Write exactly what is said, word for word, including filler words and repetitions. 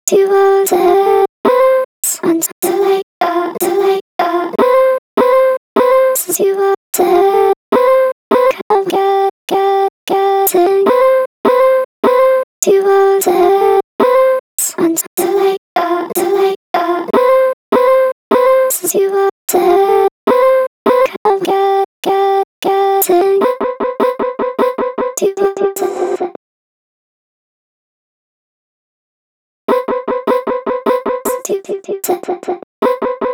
two roses until I got, until I got two roses. Come get, get, getting two roses until I got, until I got two roses. Come get, get, getting two roses. Two, two, two, two, two.